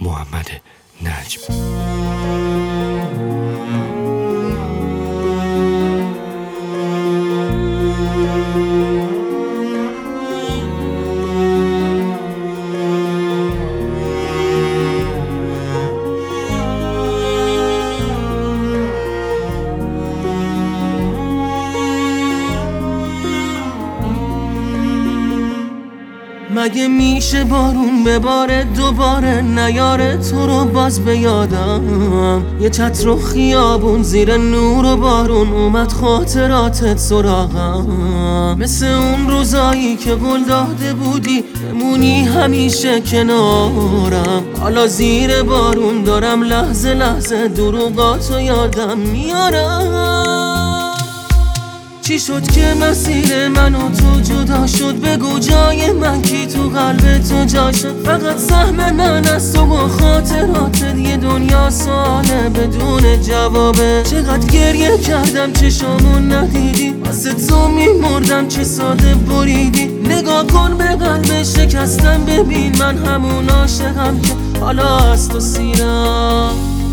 محمد نجم. مگه میشه بارون بباره دوباره نیاره تو رو باز به یادم؟ یه چتر و خیابون زیر نور و بارون اومد خاطراتت سراغم، مثل اون روزایی که قول داده بودی بمونی همیشه کنارم. حالا زیر بارون دارم لحظه لحظه دروغاتو یادم میارم. چی شد که مسیر من و تو جدا شد؟ بگو جای من کی تو قلب تو جا شد؟ فقط سهم من از تو و خاطراتت یه دنیا ساله بدون جوابه. چقدر گریه کردم چشامون ندیدی، واسه تو میمردم چه ساده بریدی. نگاه کن به قلب شکستم، ببین من همون عاشقم که حالا از تو سیرم.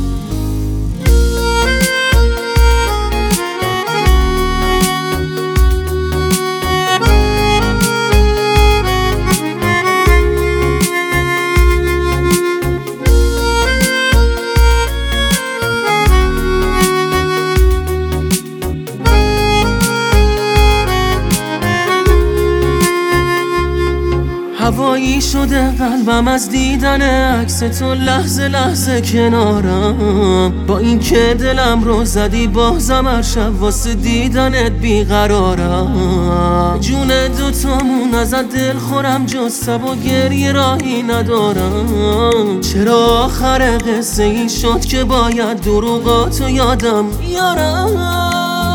هوایی شده قلبم از دیدن عکس تو لحظه لحظه کنارم. با این که دلم رو زدی بازم هر شب واسه دیدنت بیقرارم. جون دوتامون ازت دل خورم، جز تب و گریه راهی ندارم. چرا آخر قصه این شد که باید دروغاتو یادم بیارم؟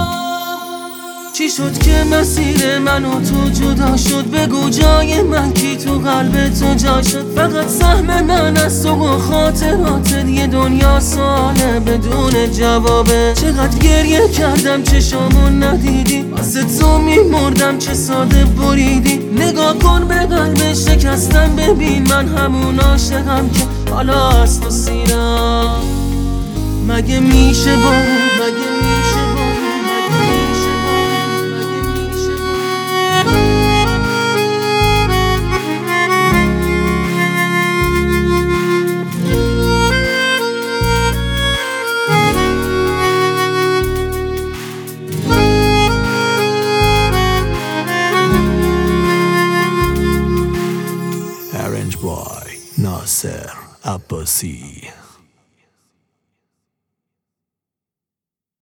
چی شد که مسیر من و تو جدا شد؟ بگو جای من کی تو قلب تو جا شد؟ فقط سهم من از تو و خاطراتت یه دنیا ساله بدون جوابه. چقدر گریه کردم چشامون ندیدی، واسه تو میمردم چه ساده بریدی. نگاه کن به قلب شکستم، ببین من همون عاشقم که حالا از تو سیرم. مگه میشه بارون، مگه میشه بارون، مگه میشه Arranged by Nasser Abbasi.